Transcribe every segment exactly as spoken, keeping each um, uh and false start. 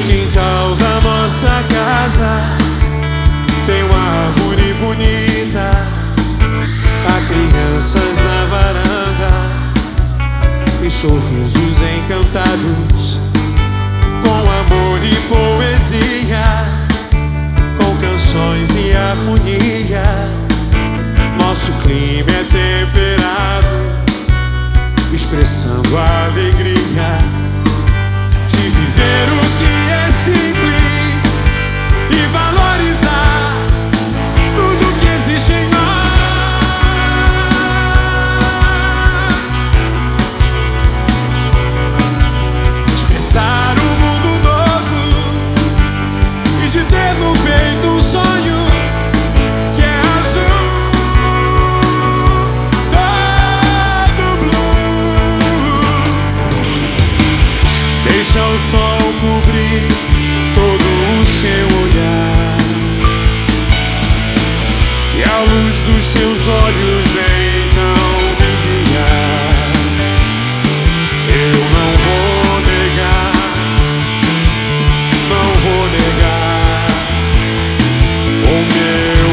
quintal da nossa casa tem uma árvore bonita. Há crianças na varanda e sorrisos encantados, com amor e poesia, com canções e harmonia. Nosso clima é temperado, expressando a alegria de viver o que é simples e valorizar tudo que existe em nós. Expressar um mundo novo e de ter no peito um sonho que é azul, todo blue. Deixa o sol cobrir todo o seu olhar e a luz dos seus olhos então me guiar. Eu não vou negar, não vou negar o meu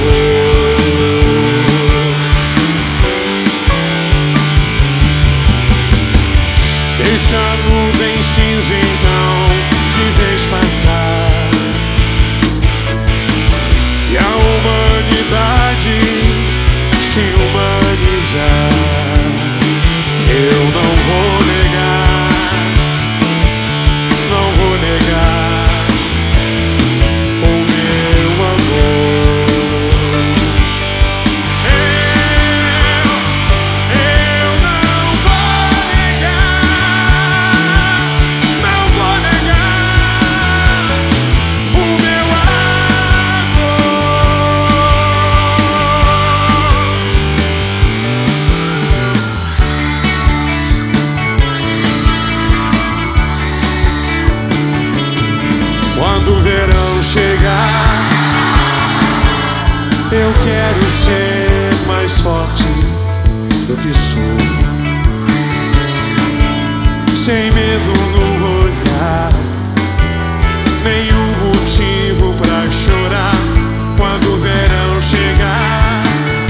amor. Deixa a nuvem cinza então de vez passar e a humanidade se humanizar. Eu não vou negar, não vou negar o meu amor. Eu, eu não vou negar, não vou negar o meu amor. Quando o verão chegar, eu quero ser mais forte do que sou, sem medo no olhar, nenhum motivo pra chorar. Quando o verão chegar,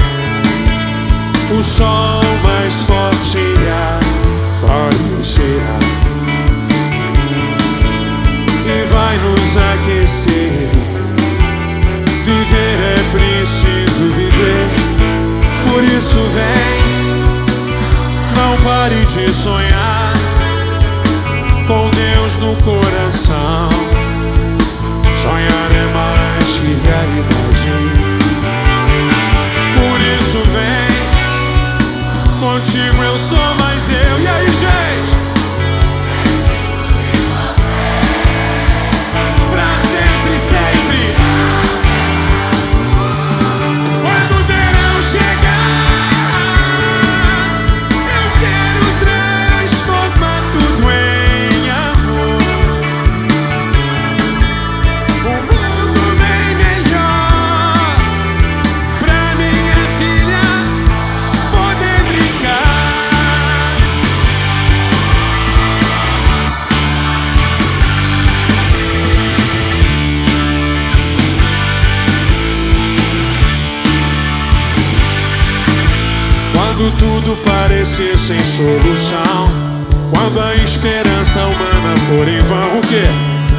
o sol mais forte aparecerá e vai nos aquecer. Viver é preciso viver, por isso vem, não pare de sonhar, com Deus no coração. Sonhar é mais que realidade, por isso vem, contigo eu sou mais eu. E aí, gente? Pra sempre, sempre. Quando o verão chegar, eu quero transformar tudo em amor. Um mundo bem melhor pra minha filha poder brincar. Quando tudo parecer sem solução, quando a esperança humana for em vão, o quê?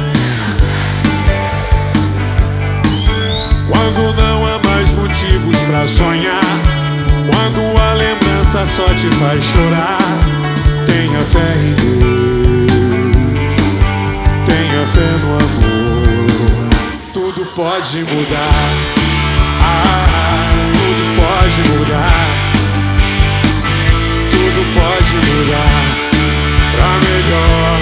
Quando não há mais motivos pra sonhar, quando a lembrança só te faz chorar, tenha fé em Deus, tenha fé no amor. Tudo pode mudar, ah, tudo pode mudar, tudo pode mudar pra melhor.